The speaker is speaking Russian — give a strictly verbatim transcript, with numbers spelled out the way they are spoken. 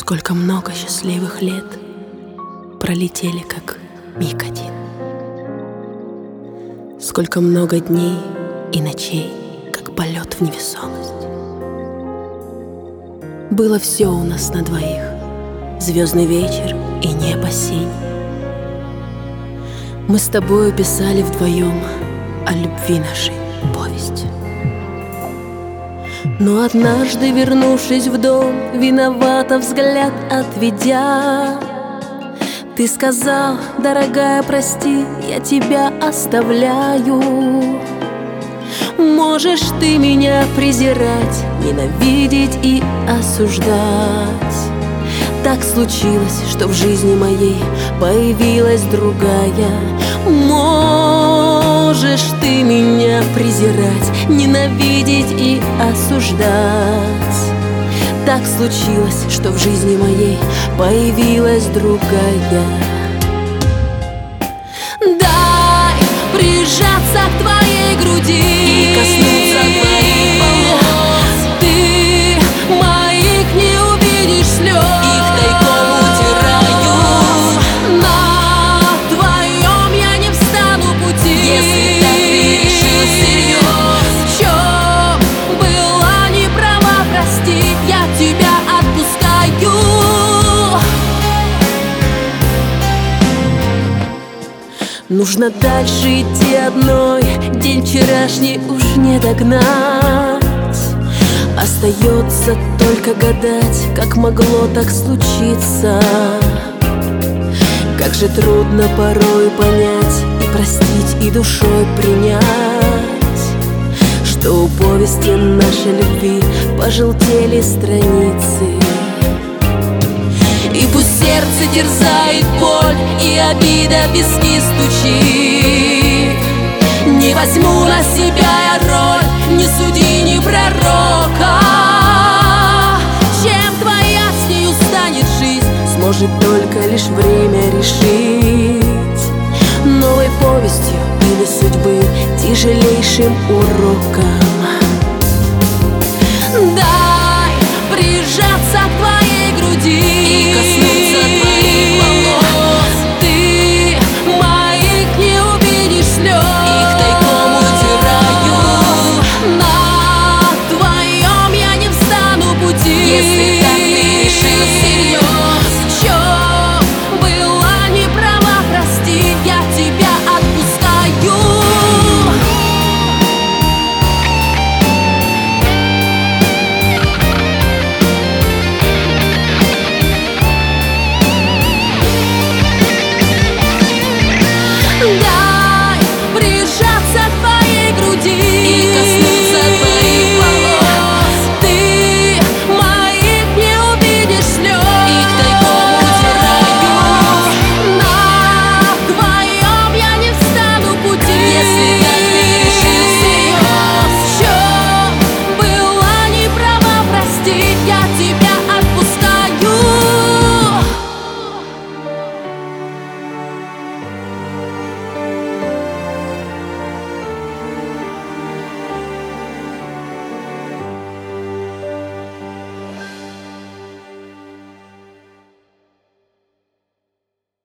Сколько много счастливых лет пролетели, как миг один. Сколько много дней и ночей, как полет в невесомость. Было все у нас на двоих: звездный вечер и небо синь. Мы с тобою писали вдвоем о любви нашей повесть. Но однажды, вернувшись в дом, виновато взгляд отведя, ты сказал: дорогая, прости, я тебя оставляю. Можешь ты меня презирать, ненавидеть и осуждать. Так случилось, что в жизни моей появилась другая. Можешь ты меня презирать, ненавидеть и осуждать. Так случилось, что в жизни моей появилась другая. Дай прижаться к твоей груди и коснуться твоих волос. Ты моих не увидишь слез, их тайком утираю. На твоем я не встану пути, если так ты решил всерьез. В чем была не права, прости, я тебя отпускаю. Нужно дальше идти одной, день вчерашний уж не догнать. Остается только гадать, как могло так случиться. Как же трудно порой понять и простить, и душой принять, что у повести нашей любви пожелтели страницы. И пусть сердце терзает боль, и обида в виски стучит, не возьму на себя я роль ни судьи, ни пророка. Чем твоя с нею станет жизнь, сможет только лишь время решить. Новой повестью или судьбы тяжелейшим уроком.